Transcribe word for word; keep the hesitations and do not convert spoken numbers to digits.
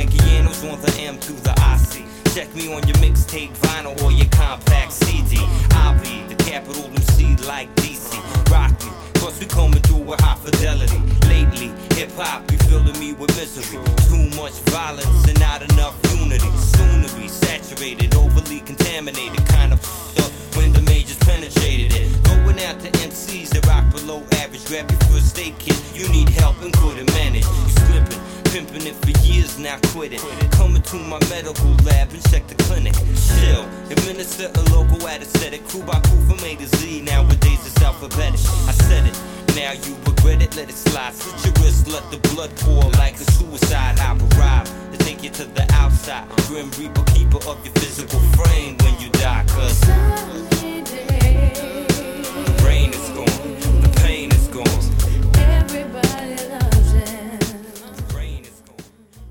Yankees on the M to the I C. Check me on your mixtape, vinyl, or your compact C D. I'll be the capital M C like D C. Rock me, cause we coming through with high fidelity. Lately, hip-hop be filling me with misery. Too much violence and not enough unity. Soon to be saturated, overly contaminated. Kind of up when the majors penetrated it. Going out to M Cs that rock below average. Grab your first aid kit, you need help and couldn't manage. You slipping, pimping it for years, now quit it. Coming to my medical lab and check the clinic. Chill, administer a local anesthetic. Crew by crew from A to Z, nowadays it's alphabetic. I said it, now you regret it, let it slide. Slit your wrist, let the blood pour like a suicide. I've arrived to take you to the outside. Grim Reaper, keeper of your physical frame when you die, cause